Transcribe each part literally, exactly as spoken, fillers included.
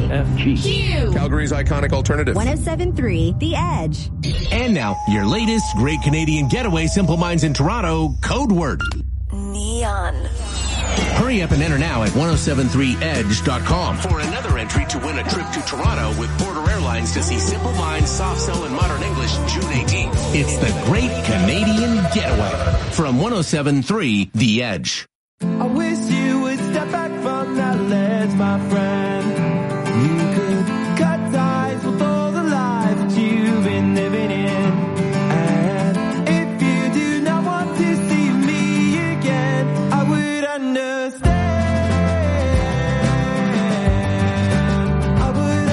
F G. Q. Calgary's iconic alternative. one oh seven point three The Edge. And now, your latest Great Canadian Getaway Simple Minds in Toronto code word. Neon. Hurry up and enter now at ten seventy-three edge dot com for another entry to win a trip to Toronto with Porter Airlines to see Simple Minds, Soft Cell, and Modern English June eighteenth. It's the Great Canadian Getaway from ten seventy-three The Edge. I wish you would step back from that ledge, my friend. You could cut ties with all the lies that you've been living in. And if you do not want to see me again, I would understand. I would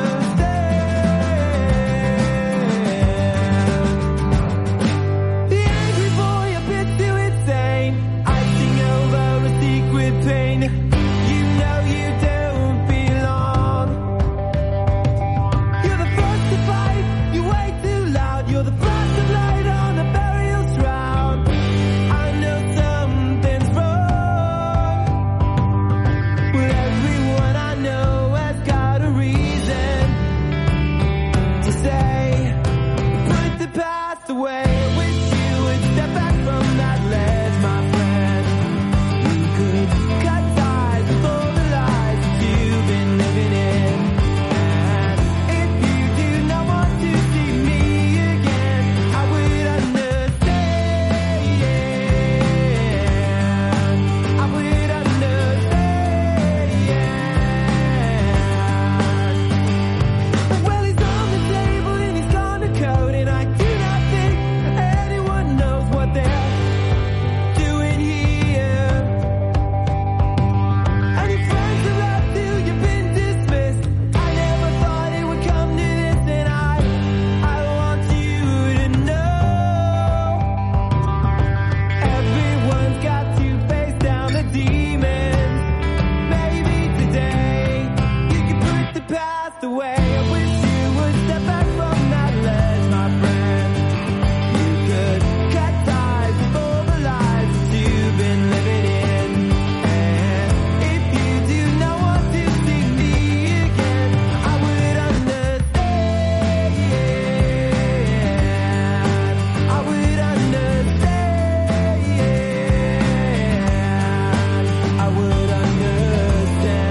understand. The angry boy, a bit too insane. I sing over a secret pain. You know you don't belong. You're the first to fight, you're way too loud. You're the first to light on a burial shroud. I know something's wrong. Well, everyone I know has got a reason to say, put the past away. I wish you would step back from that ledge, my friend. You could cut ties with all the lies that you've been living in. And if you do not want to see me again, I would understand. I would understand. Well, he's on the table and he's gone to code, and I do not think anyone knows what they're doing here. And your friends have left you, you've been dismissed. I never thought it would come to this, and I, I want you to know. Everyone's got to face down the demons. Maybe today you can put the past away. I wish you would step back from that ledge, my friend. You could cut ties with all the lies that you've been living in. And if you do not want to see me again, I would understand. I would understand. I would understand.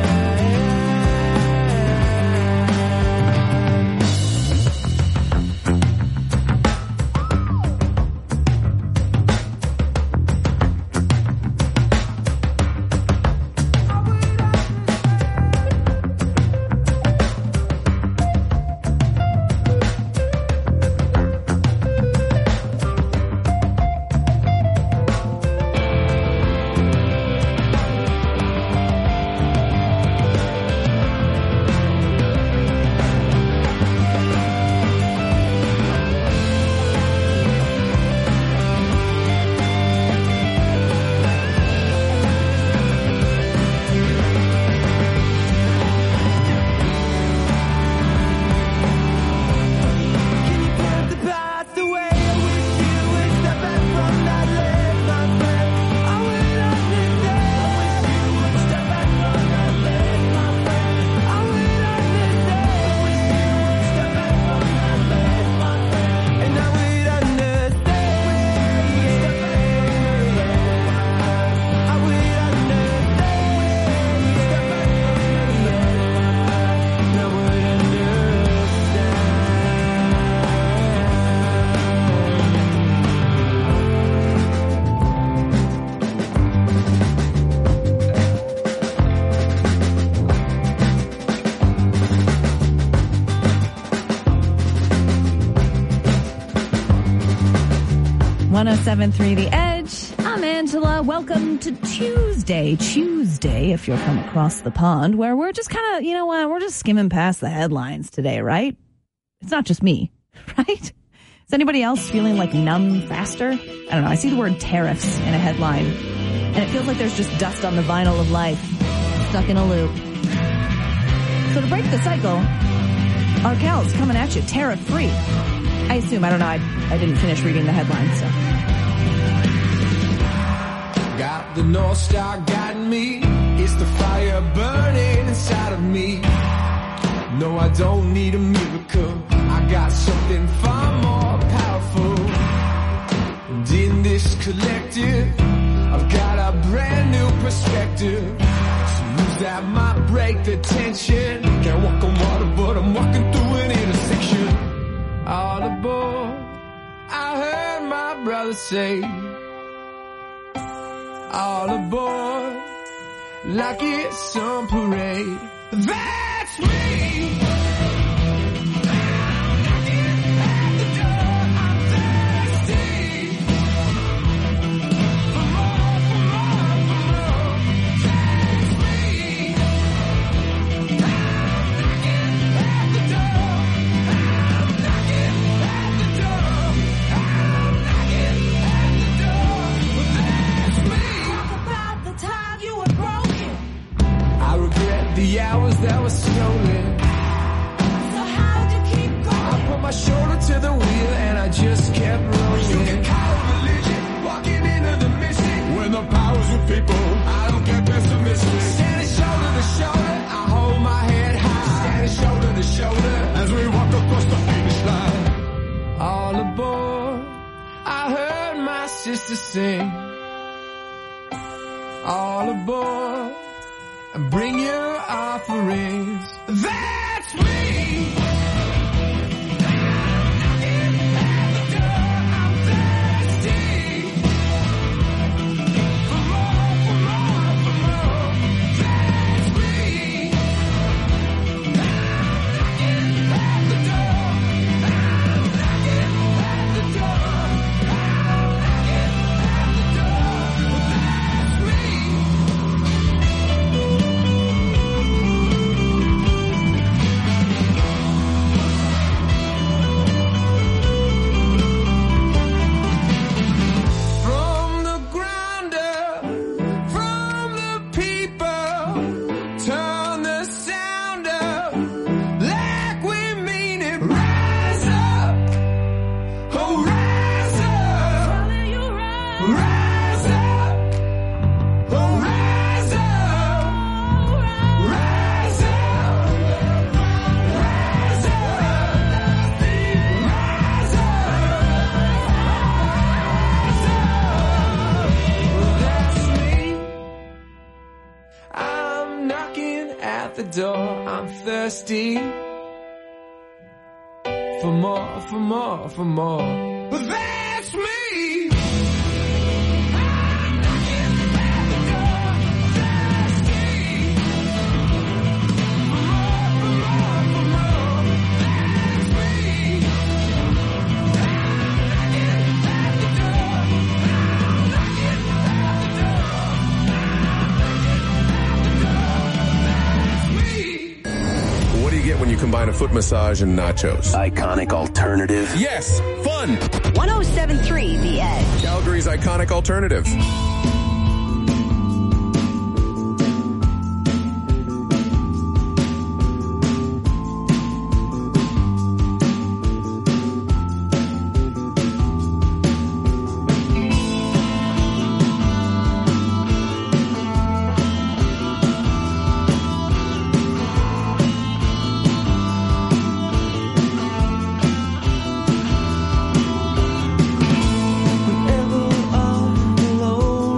Can you put the past away? I wish you would step back from that ledge, my friend. I would understand. I wish you would step back from that ledge, my friend. I would understand. I wish you would step back from that ledge, my friend. And I would understand. I would understand. Step back from that ledge, and I would understand. one oh seven point three The Edge. I'm Angela. Welcome to Tuesday. Tuesday, if you're from across the pond, where we're just kind of, you know what, we're just skimming past the headlines today, right? It's not just me, right? Is anybody else feeling like numb faster? I don't know. I see the word tariffs in a headline, and it feels like there's just dust on the vinyl of life, stuck in a loop. So to break the cycle, Arkel's coming at you tariff-free. I assume. I don't know. I, I didn't finish reading the headlines, so. Got the North Star guiding me. It's the fire burning inside of me. No, I don't need a miracle. I got something far more powerful. And in this collective, I've got a brand new perspective. So use that might break the tension. Can't walk on water, but I'm walking through an intersection. All aboard, I heard my brother say. All aboard, like it's some parade. That's me. The hours that were stolen. So how'd you keep going? I put my shoulder to the wheel and I just kept rolling. You can call it religion, walking into the mission. When the power's with people, I don't get pessimistic. Standing shoulder to shoulder, I hold my head high. Standing shoulder to shoulder as we walk across the finish line. All aboard, I heard my sister sing. All aboard, bring your offerings. That's me. I'm thirsty for more, for more, for more. But that's me. When you combine a foot massage and nachos. Iconic alternative. Yes, fun. one oh seven point three The Edge. Calgary's iconic alternative. Whenever I'm alone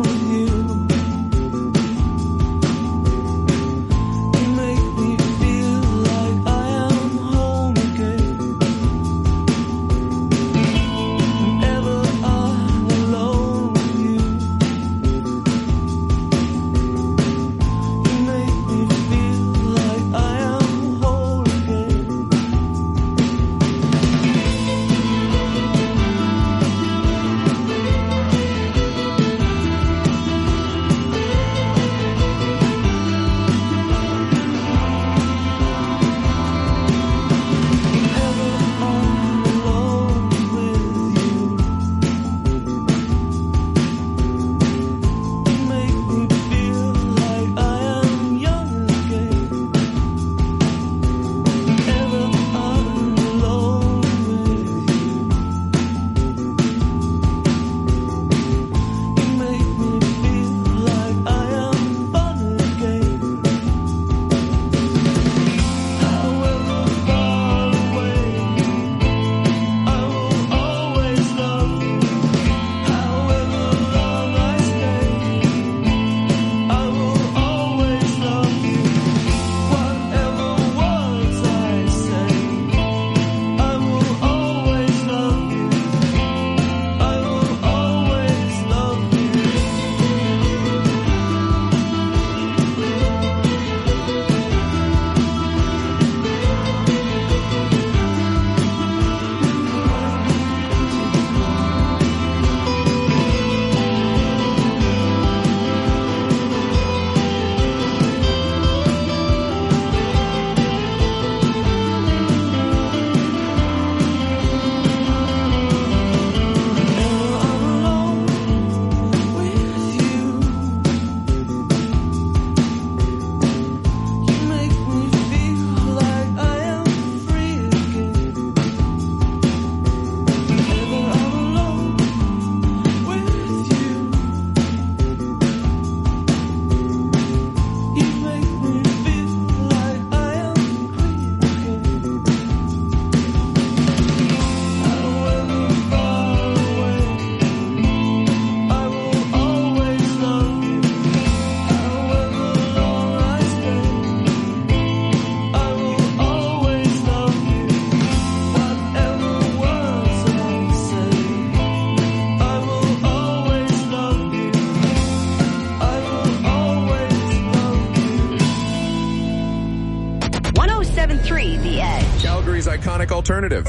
three The Edge. Calgary's iconic alternative.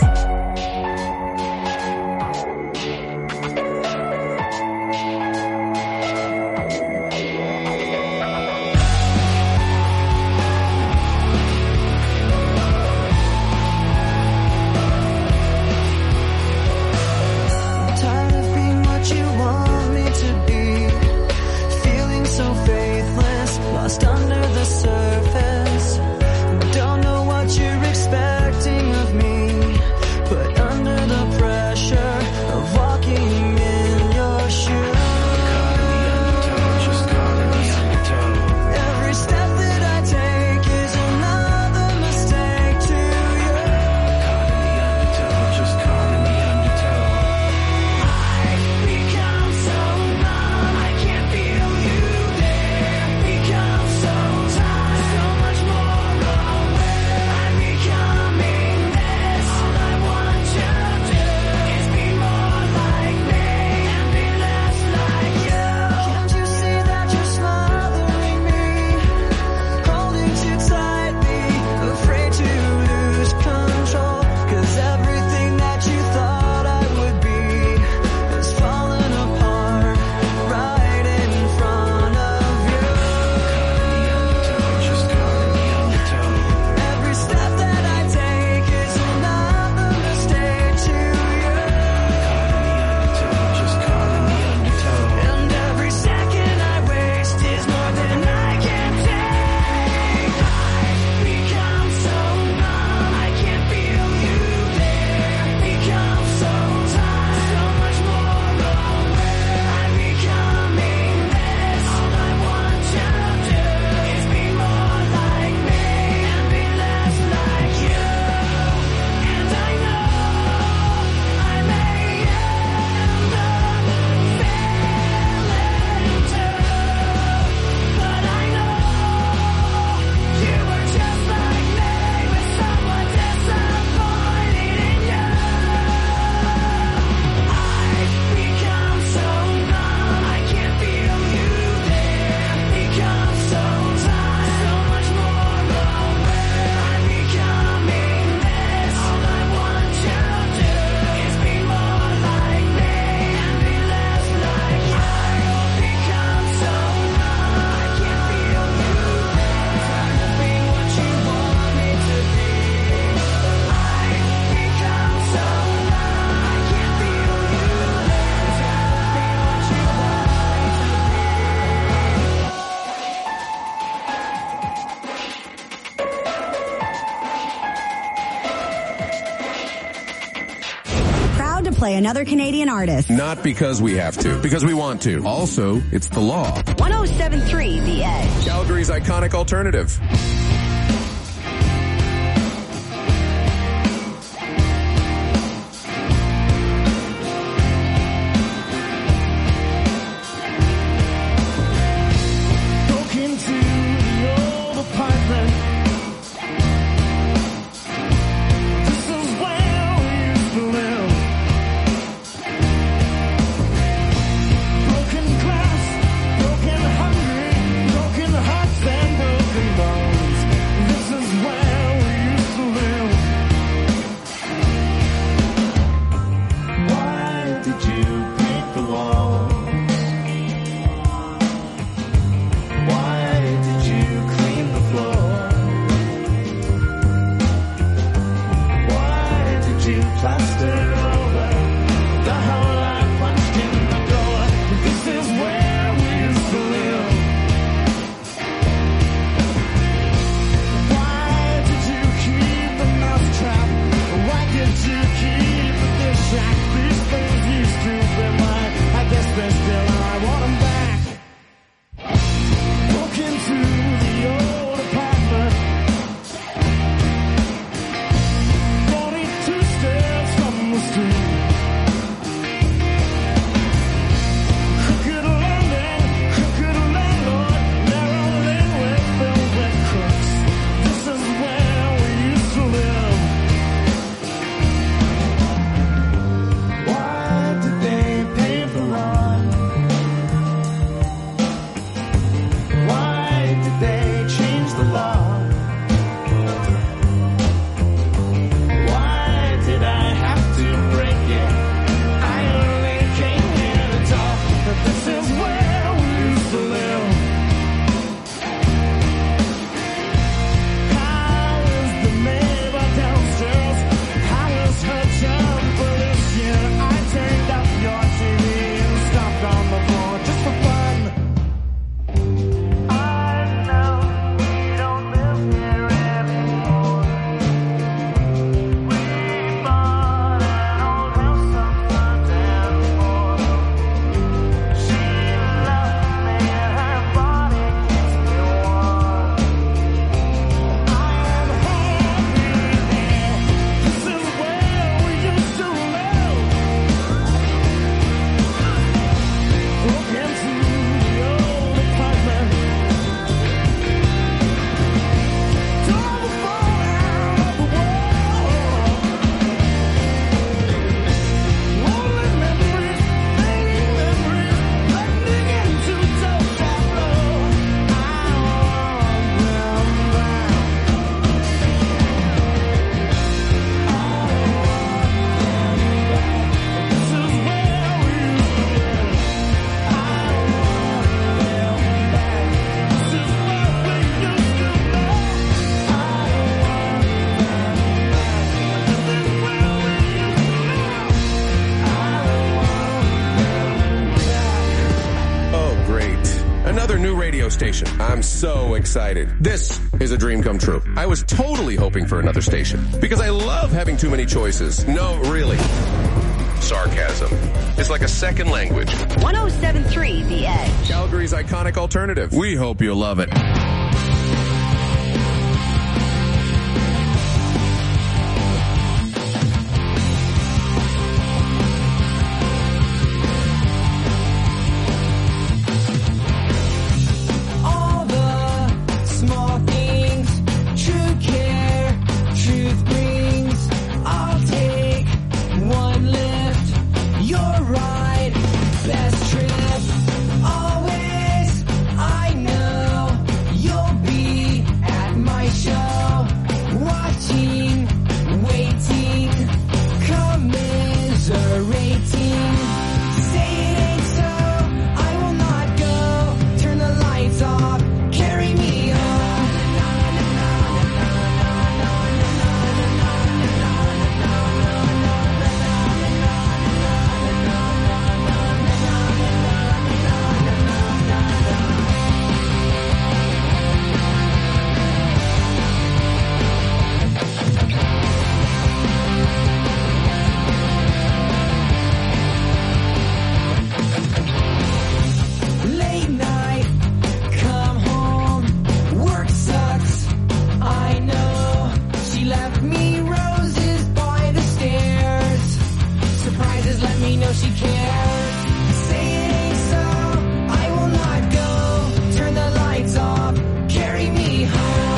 Tired of being what you want me to be, feeling so faithless, lost under the surface. Don't know what you're expecting of me, but under the pressure of walking in your shoes. Every step that I take is another mistake to you. I've become so numb, I can't feel you there. Become so tired, so much more aware. I'm becoming this. All I want you to do is be more like me and be less like you. Can't you see that you're smothering me, holding too tightly, afraid to lose control? 'Cause everything that you thought I would be is falling apart right in front of you. Every step that I take is another mistake to you. And every second I waste is more than I can take. I've become so numb, I can't feel you there. Become so tired, so much more aware. I'm becoming this. All I want you to do is be more like me and be less like you. And I know I may end up failing too, but I know you were just like me, with someone disappointed in you. I've become so numb, I can't feel you there. Become so tired, so much more aware. I'm becoming this. All I want you to do is be more like me and be less like you. I've become so numb, I can't feel you there. Tired of being what you want me to be. I've become so numb, I can't feel you there. Tired of being what you want Proud to play another Canadian artist. Not because we have to, because we want to. Also, it's the law. one oh seven three The Edge. Calgary's iconic alternative. Broke into the old apartment. This is where we used to live. Broken glass, broken hungry, broken hearts and broken bones. This is where we used to live. Why did you paint the walls? Why did you clean the floor? Why did you plaster over the hole I punched in the door? This is where we used to live. Why did you keep the mousetrap? Why did you keep the dish rack? These things used to be mine. I guess they're still, and I want them back. Broke into the old apartment. forty-two steps another new radio station. I'm so excited. This is a dream come true. I was totally hoping for another station because I love having too many choices. No, really. Sarcasm. It's like a second language. one oh seven point three The Edge. Calgary's iconic alternative. We hope you love it. All the small things, true care, truth brings. I'll take one lift, your ride, best trip. Always, I know you'll be at my show, watching, waiting, commiserating. Say it ain't so, I will not go. Turn the lights off, carry me home. Late night, come home, work sucks, I know. She left me roses by the stairs. Surprises let me know she cares. Say it ain't so, I will not go. Turn the lights off, carry me home.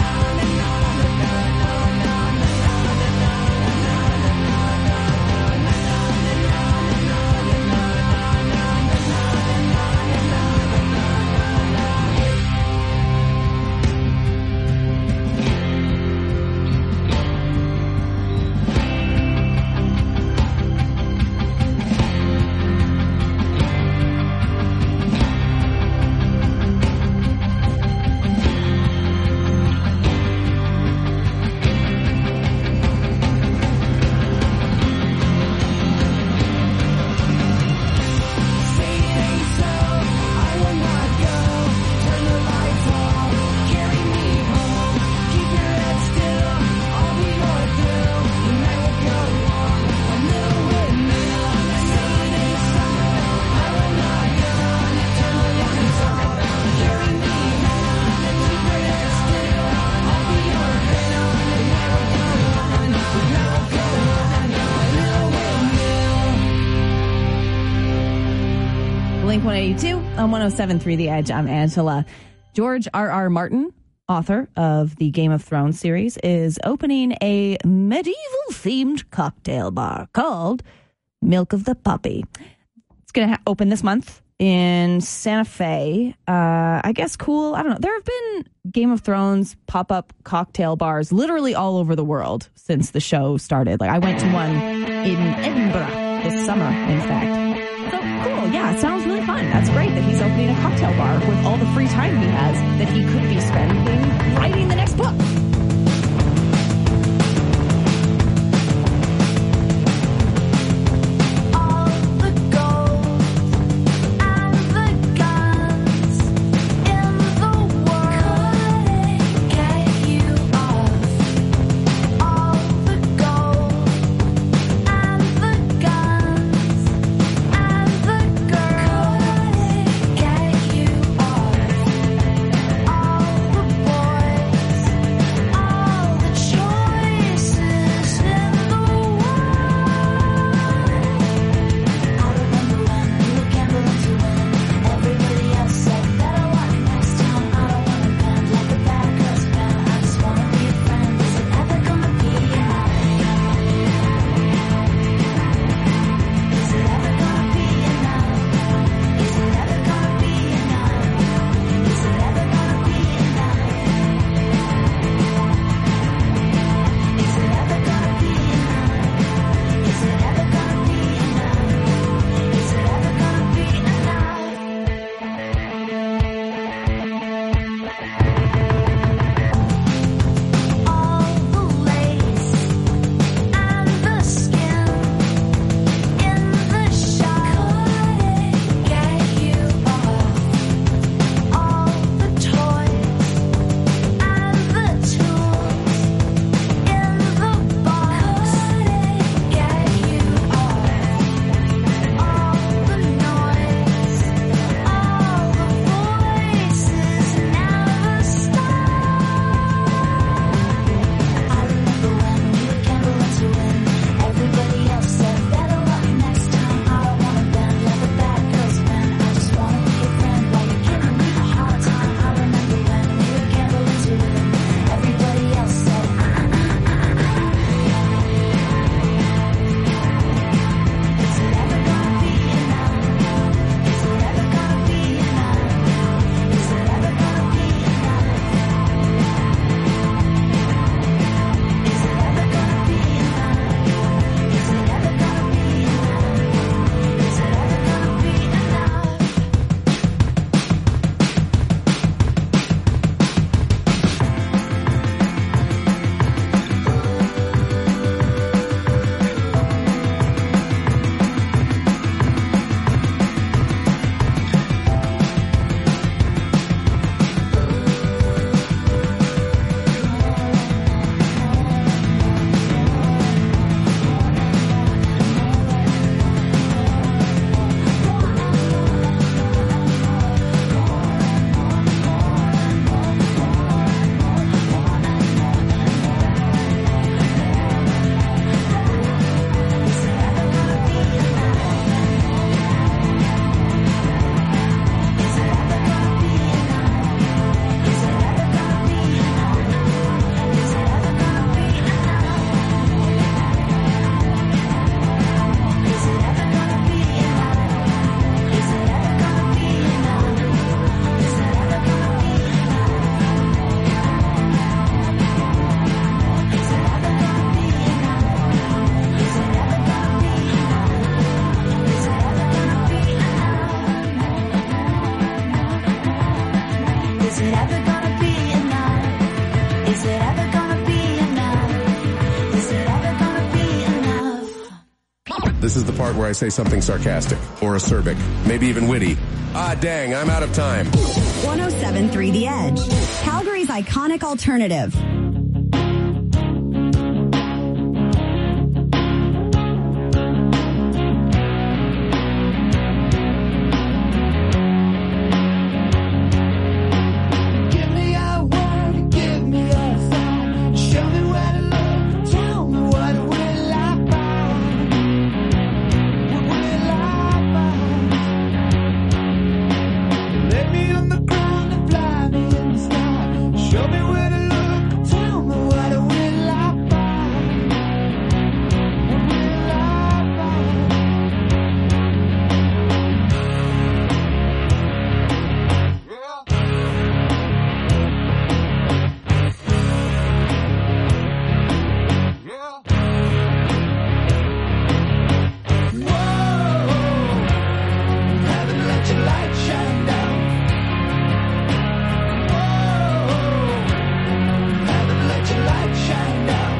Say it ain't so, I will not go. Turn the lights off, carry me home. Keep your head still, I'll be your thrill. The night will go on, a little windmill. Say it ain't so, I will not go. Turn the lights off, carry me home. Keep your head still, I'll be your thrill. The night will go on, the night will go on, a little windmill. Blink one eighty-two on one oh seven point three The Edge. I'm Angela. George R R. Martin, author of the Game of Thrones series, is opening a medieval-themed cocktail bar called Milk of the Puppy. It's going to ha- open this month in Santa Fe. Uh, I guess cool. I don't know. There have been Game of Thrones pop-up cocktail bars literally all over the world since the show started. Like I went to one in Edinburgh this summer, in fact. So cool. Yeah, it sounds really fun. That's great that he's opening a cocktail bar with all the free time he has that he could be spending writing the next book. All the gold and the guns in the world couldn't get you off. All the gold and the guns and the girls couldn't get you off. All the boys This is the part where I say something sarcastic or acerbic, maybe even witty. Ah, dang, I'm out of time. one oh seven point three The Edge, Calgary's iconic alternative. Give me a word, give me a song. Show me where to look, tell me what will I find? What will I find? Lay me on the ground and fly me in the sky. Show me where to look, tell me what will I find? What will I find? Haven't let your light shine down. Haven't let your light shine down.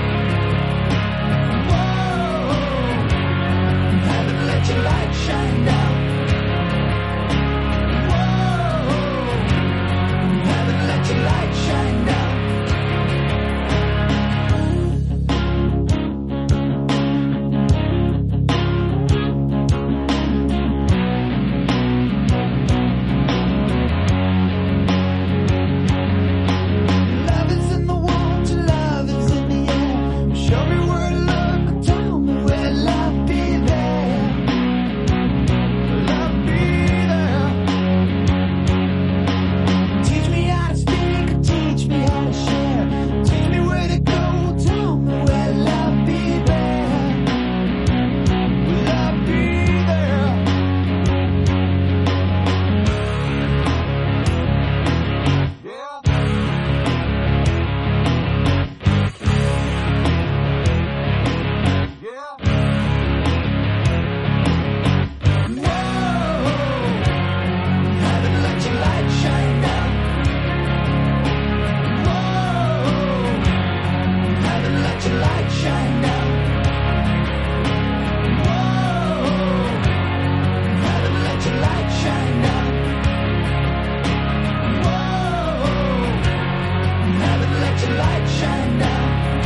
Haven't let your light shine down. Haven't let your light shine down. Love is in the water, love is in the air. Show me where to look, tell me where love be there. Love be there. Teach me how to speak, teach me how to share. Teach me where to go, tell me where love be there. Love be there. Haven't let your light shine down. Haven't let your light shine down. Haven't let your light shine down. Haven't let your light shine down.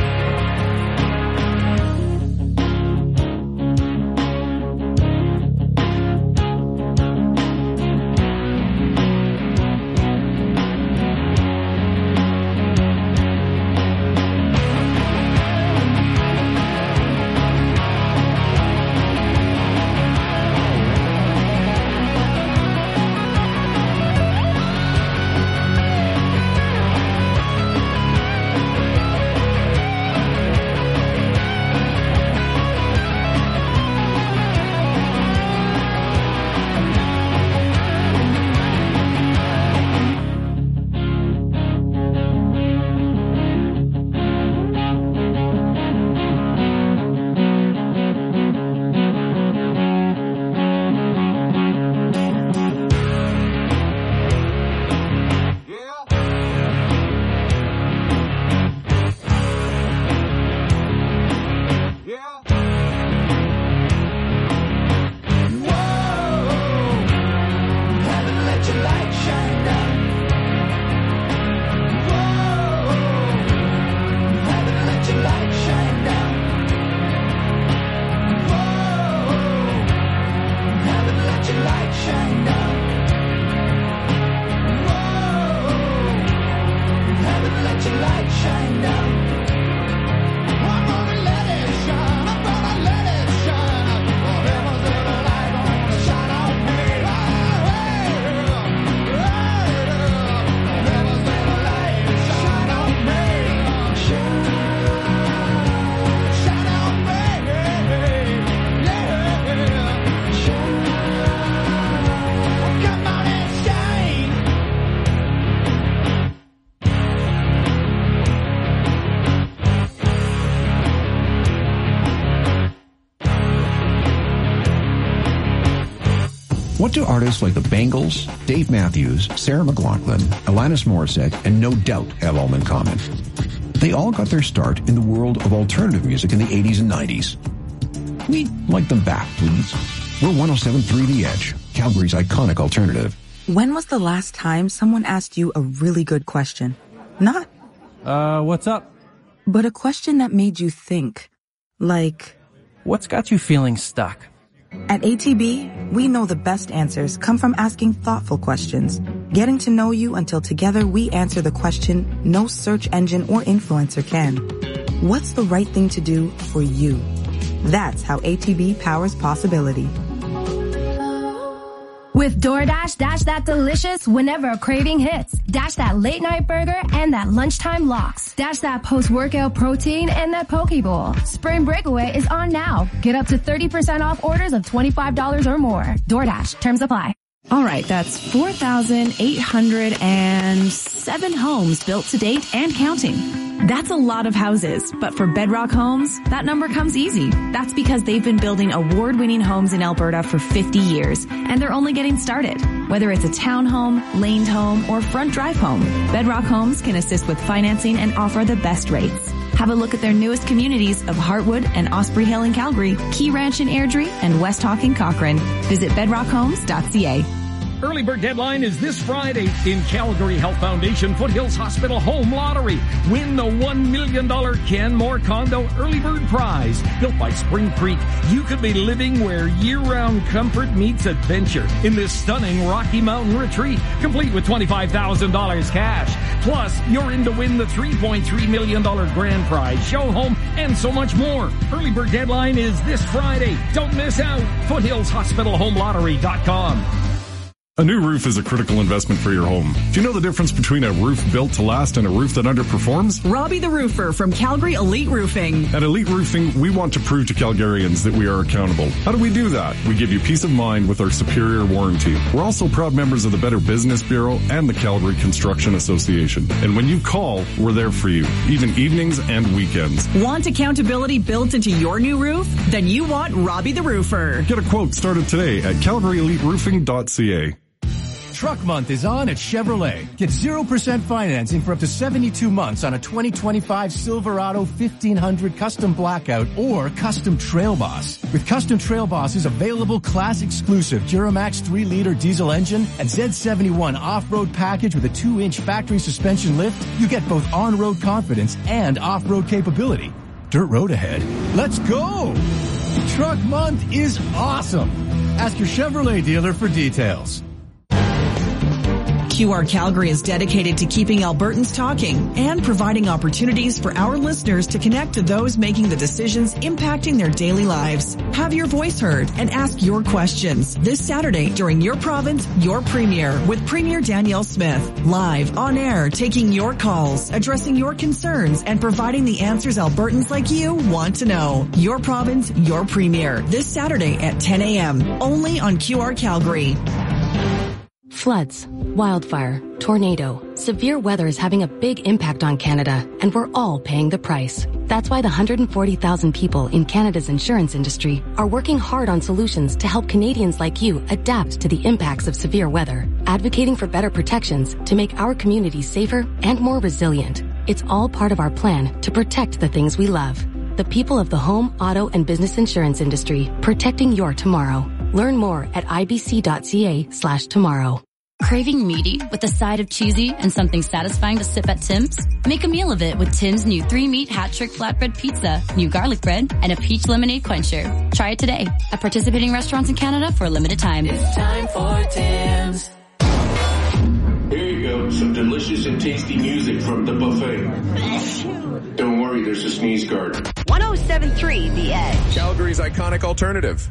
Haven't let your light shine down. Haven't let your light shine down. Haven't let your light shine down. Haven't let your light shine down. I'm gonna let it shine. I'm gonna let it shine. Forever's the light gonna shine on me. Forever's the light shine on me. Shine, shine on me. Yeah, shine. Come on and shine. What do artists like the Bangles, Dave Matthews, Sarah McLachlan, Alanis Morissette, and No Doubt have all in common? They all got their start in the world of alternative music in the eighties and nineties. We'd like them back, please. We're one oh seven point three The Edge, Calgary's iconic alternative. When was the last time someone asked you a really good question? Not, Uh, what's up? but a question that made you think. Like, What's got you feeling stuck? at A T B, we know the best answers come from asking thoughtful questions, getting to know you until together we answer the question no search engine or influencer can. What's the right thing to do for you? That's how A T B powers possibility. With DoorDash, dash that delicious whenever a craving hits. Dash that late night burger and that lunchtime locks. Dash that post-workout protein and that poke bowl. Spring Breakaway is on now. Get up to thirty percent off orders of twenty-five dollars or more. DoorDash, terms apply. All right, that's four thousand eight hundred seven homes built to date and counting. That's a lot of houses, but for Bedrock Homes, that number comes easy. That's because they've been building award-winning homes in Alberta for fifty years, and they're only getting started. Whether it's a townhome, laned home, or front drive home, Bedrock Homes can assist with financing and offer the best rates. Have a look at their newest communities of Heartwood and Osprey Hill in Calgary, Key Ranch in Airdrie, and West Hawk in Cochrane. Visit bedrock homes dot c a. Early bird deadline is this Friday in Calgary Health Foundation Foothills Hospital Home Lottery. Win the one million dollars Ken Moore Condo Early Bird Prize. Built by Spring Creek, you could be living where year-round comfort meets adventure in this stunning Rocky Mountain retreat, complete with twenty-five thousand dollars cash. Plus, you're in to win the three point three million dollars grand prize, show home, and so much more. Early bird deadline is this Friday. Don't miss out. foothills hospital home lottery dot com. A new roof is a critical investment for your home. Do you know the difference between a roof built to last and a roof that underperforms? Robbie the Roofer from Calgary Elite Roofing. At Elite Roofing, we want to prove to Calgarians that we are accountable. How do we do that? We give you peace of mind with our superior warranty. We're also proud members of the Better Business Bureau and the Calgary Construction Association. And when you call, we're there for you, even evenings and weekends. Want accountability built into your new roof? Then you want Robbie the Roofer. Get a quote started today at calgary elite roofing dot c a. Truck Month is on at Chevrolet. Get zero percent financing for up to seventy-two months on a twenty twenty-five Silverado fifteen hundred Custom Blackout or Custom Trail Boss. With Custom Trail Boss's available class-exclusive Duramax three liter diesel engine and Z seventy-one off-road package with a two inch factory suspension lift, you get both on-road confidence and off-road capability. Dirt road ahead. Let's go! Truck Month is awesome! Ask your Chevrolet dealer for details. Q R Calgary is dedicated to keeping Albertans talking and providing opportunities for our listeners to connect to those making the decisions impacting their daily lives. Have your voice heard and ask your questions this Saturday during Your Province, Your Premier with Premier Danielle Smith. Live, on air, taking your calls, addressing your concerns, and providing the answers Albertans like you want to know. Your Province, Your Premier this Saturday at ten a.m. only on Q R Calgary. Floods, wildfire, tornado, severe weather is having a big impact on Canada, and we're all paying the price. That's why the one hundred forty thousand people in Canada's insurance industry are working hard on solutions to help Canadians like you adapt to the impacts of severe weather, advocating for better protections to make our communities safer and more resilient. It's all part of our plan to protect the things we love. The people of the home, auto, and business insurance industry, protecting your tomorrow. Learn more at ibc.ca slash tomorrow. Craving meaty with a side of cheesy and something satisfying to sip at Tim's? Make a meal of it with Tim's new three-meat hat-trick flatbread pizza, new garlic bread, and a peach lemonade quencher. Try it today at participating restaurants in Canada for a limited time. It's time for Tim's. Here you go, some delicious and tasty music from the buffet. Don't worry, there's a sneeze guard. one oh seven point three The Edge. Calgary's iconic alternative.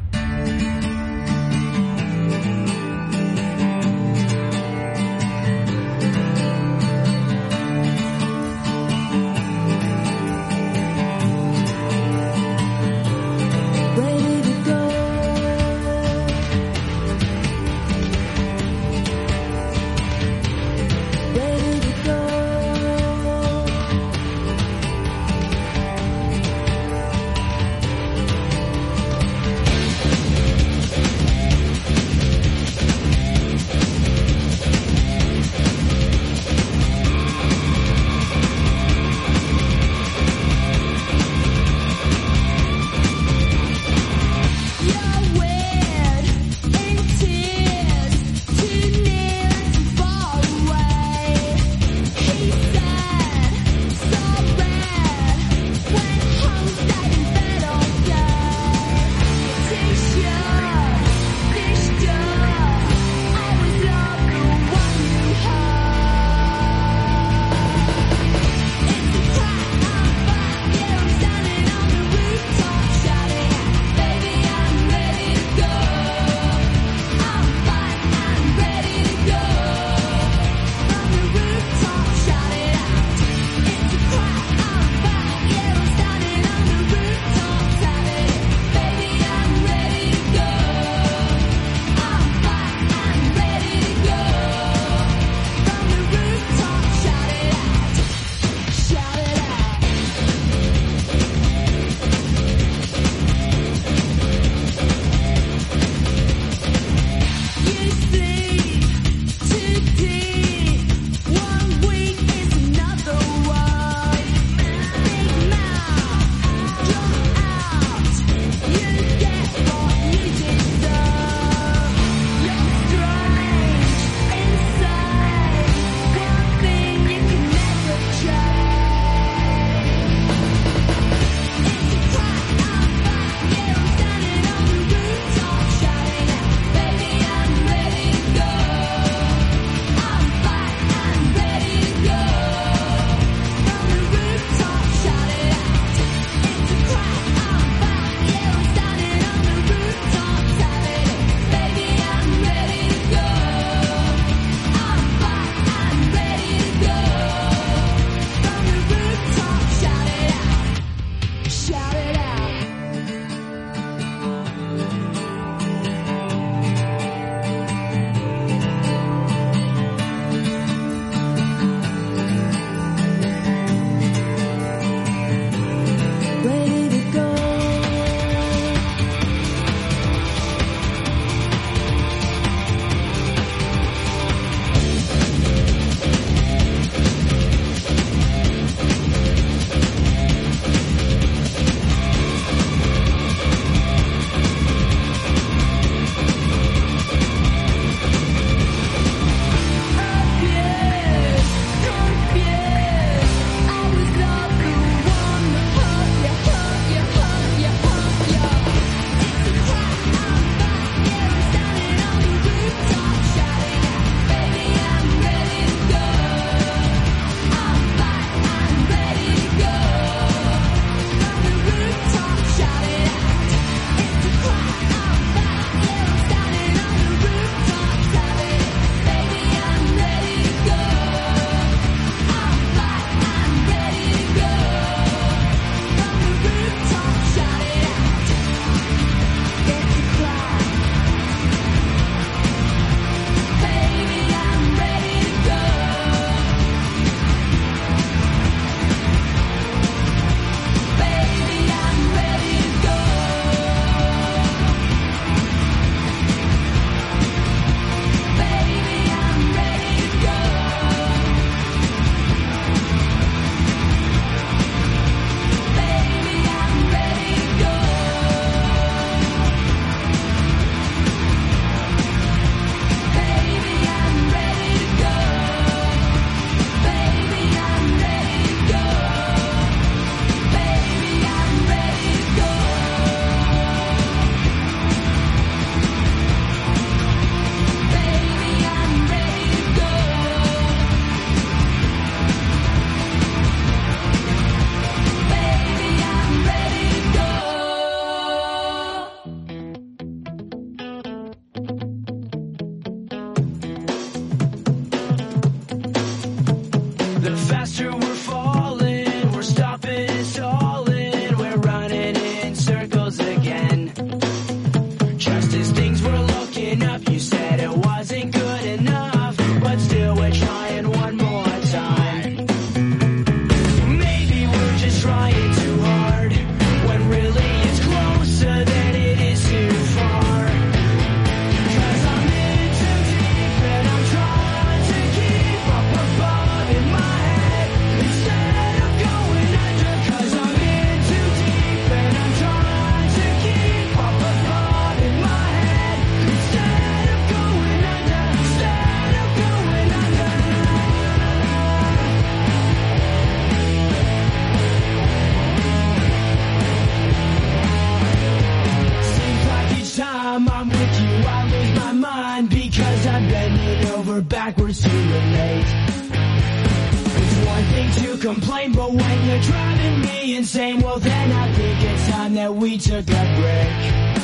backwards to relate. It's one thing to complain, but when you're driving me insane, well then I think it's time that we took a break.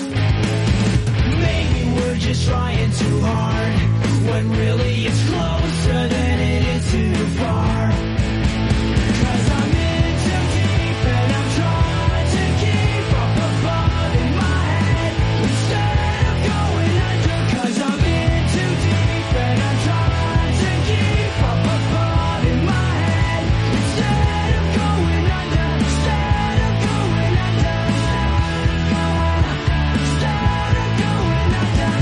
Maybe we're just trying too hard, when really it's closer than it is too far. 'Cause I'm in too deep and I'm trying to keep up above in my head instead of going under. 'Cause I'm in too deep and I'm trying to keep up above in my head instead of going under. Instead of going under. Instead of going under.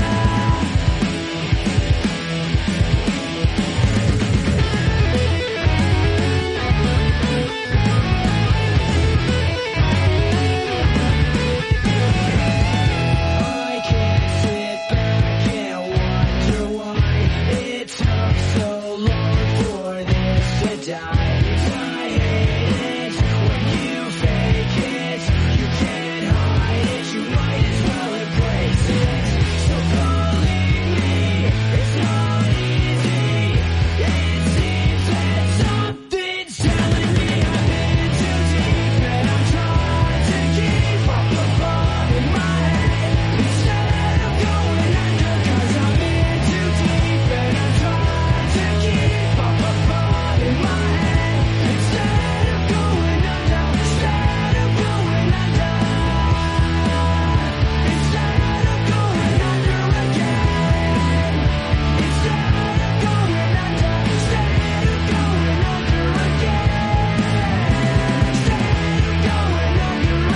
I can't sit back and wonder why it took so long for this to die. 'Cause I hate it when you fake it. You can't hide it, you might as well embrace it. So believe me, it's not easy. It seems that something's telling me I've been too deep and I'm trying to keep up above in my head instead of going under. 'Cause I'm in too deep and I'm trying to keep up above in my head instead of going under. Instead of going under. Instead of going under again. Instead of going under. Instead of going under again. Instead of going under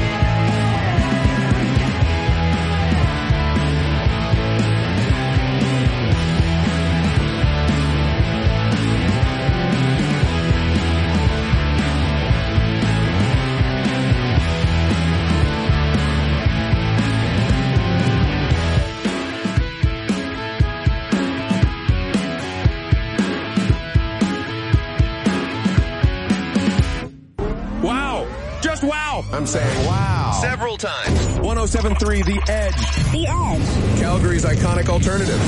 Wow. Just wow. I'm saying wow. Several times. one oh seven point three The Edge. The Edge. Calgary's iconic alternative.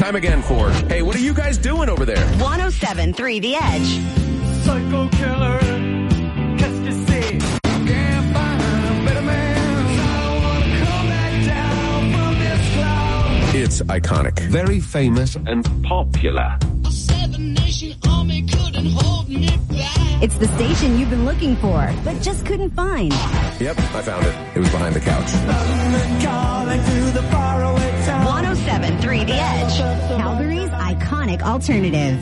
Time again for, hey, what are you guys doing over there? one oh seven point three The Edge. Psycho killer, catch the sea. Can't find a better man. I don't wanna come back down from this cloud. It's iconic. Very famous and popular. It's the station you've been looking for, but just couldn't find. Yep, I found it. It was behind the couch. one oh seven point three The Edge. Calgary's iconic alternative.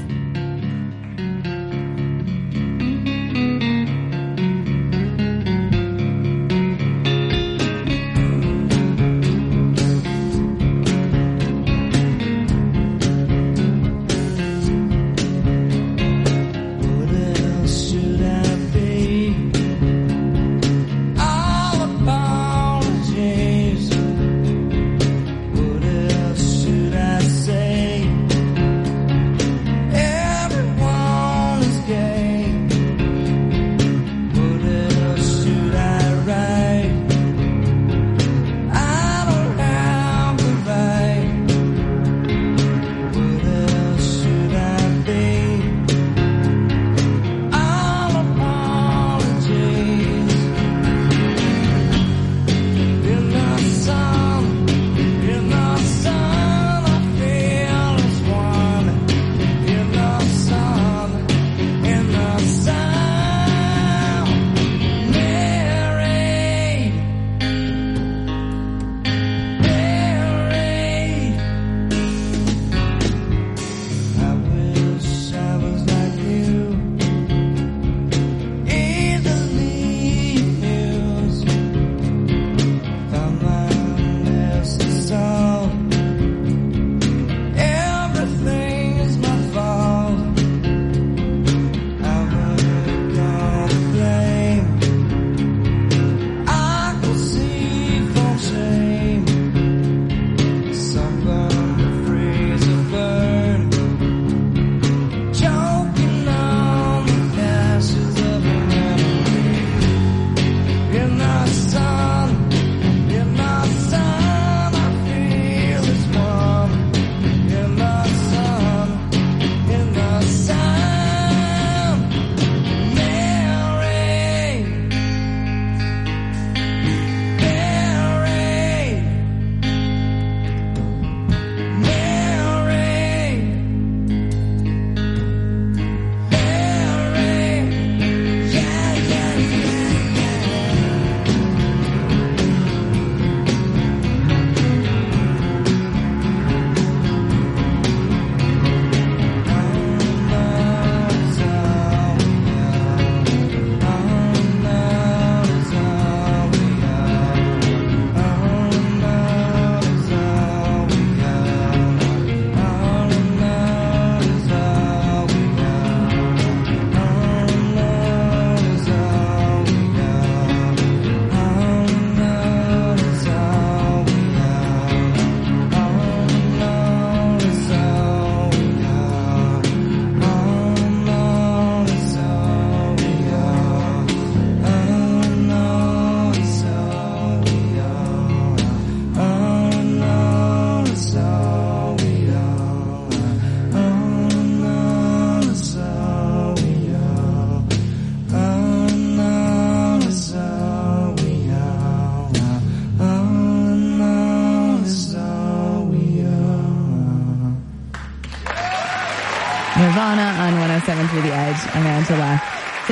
Nirvana on one oh seven point three The Edge. I'm Angela.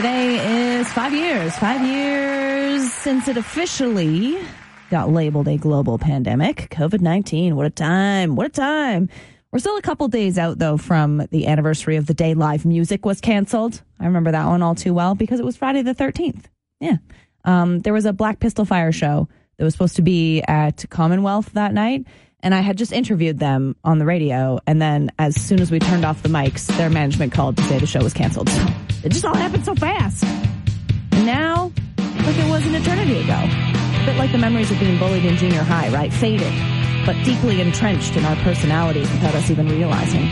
Today is five years. Five years since it officially got labeled a global pandemic. COVID nineteen. What a time. What a time. We're still a couple days out, though, from the anniversary of the day live music was canceled. I remember that one all too well because it was Friday the thirteenth. Yeah. Um, there was a Black Pistol Fire show that was supposed to be at Commonwealth that night. And I had just interviewed them on the radio. And then as soon as we turned off the mics, their management called to say the show was canceled. So it just all happened so fast. And now, like it was an eternity ago. A bit like the memories of being bullied in junior high, right? Faded, but deeply entrenched in our personalities without us even realizing.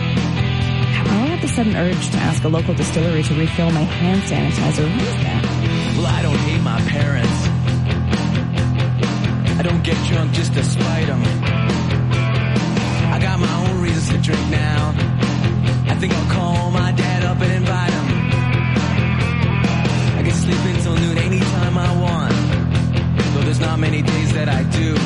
I had the sudden urge to ask a local distillery to refill my hand sanitizer. What is that? Well, I don't hate my parents. I don't get drunk just to spite them. I got my own reasons place to drink now. I think I'll call my dad up and invite him. I can sleep until noon anytime I want, though there's not many days that I do.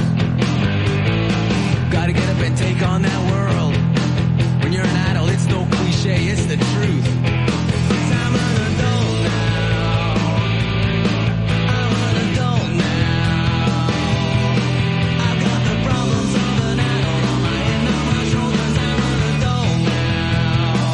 Gotta get up and take on that world. When you're an adult, it's no cliche, it's the truth. 'Cause I'm an adult now. I'm an adult now. I've got the problems of an adult on my head, on my shoulders. I'm an adult now.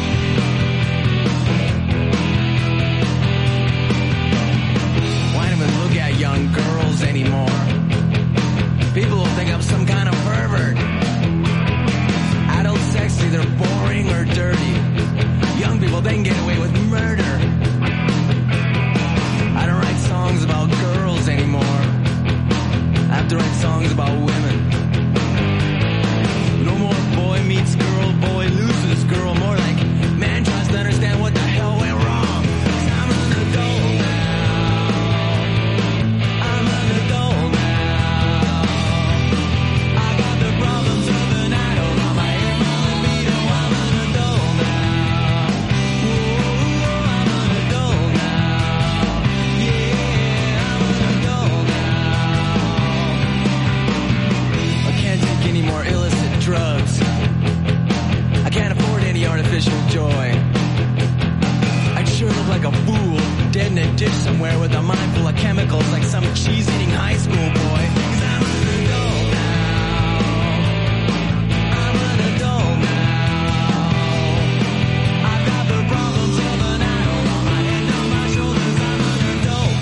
Why don't we look at young girls anymore? People will think I'm some kind of pervert. Adult sex, either boring or dirty. Young people, they can get away with murder. I don't write songs about girls anymore. I have to write songs about women. No more boy meets girl, boy loses girl. More like man tries to understand what the hell went wrong. 'Cause I'm an adult now. I'm an adult now. I got the problems of an adult on my head, my libido. I'm an adult now. Whoa, I'm an adult now. Yeah, I'm an adult now. I can't take any more illicit drugs. I can't afford any artificial joy. I'd sure look like a fool, dead in a ditch somewhere with a mind full of chemicals like some cheese-eating high school boy. 'Cause I'm an adult now. I'm an adult now. I've got the problems of an adult on my head, on my shoulders. I'm an adult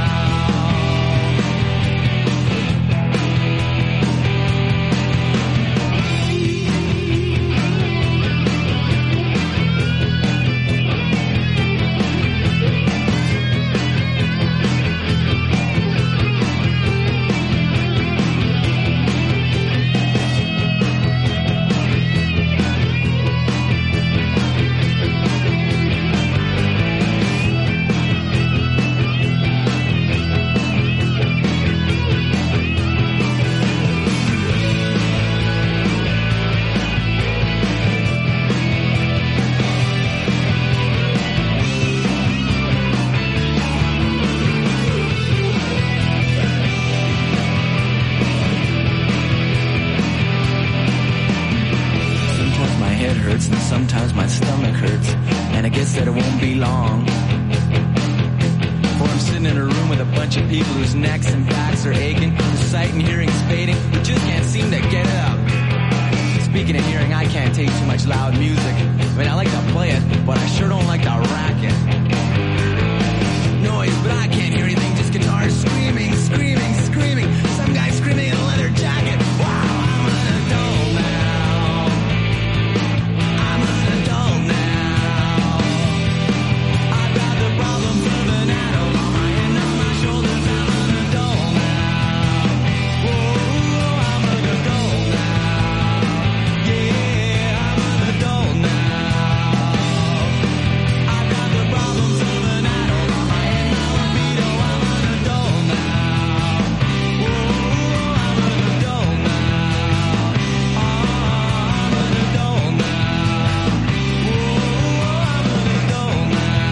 Sometimes my head hurts and sometimes my stomach hurts, and I guess that it won't be long before I'm sitting in a room with a bunch of people whose necks and backs are aching, whose sight and hearing's fading, who just can't seem to get it up. Speaking of hearing, I can't take too much loud music. I mean, I like to play it, but I sure don't like to rack it. Noise, but I can't hear anything, just guitars screaming, screaming, screaming. Some guy screaming in a leather jacket. Wow, I'm an adult now. I'm an adult now. I've got the problems of an adult on my head, on my shoulders. I'm an adult now. Whoa, I'm an adult now. Yeah, I'm an adult now. I've got the problems of an adult on my head, my libido. I'm an adult now. Whoa, I'm an adult now. Oh, I'm an adult now. Whoa, I'm an adult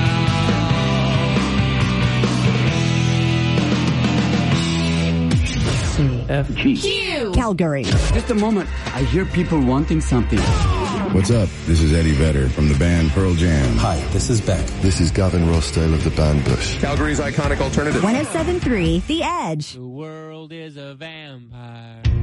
F G. Calgary. Just a moment. I hear people wanting something. What's up? This is Eddie Vedder from the band Pearl Jam. Hi, this is Beck. This is Gavin Rossdale of the band Bush. Calgary's iconic alternative. one oh seven point three The Edge. The world is a vampire.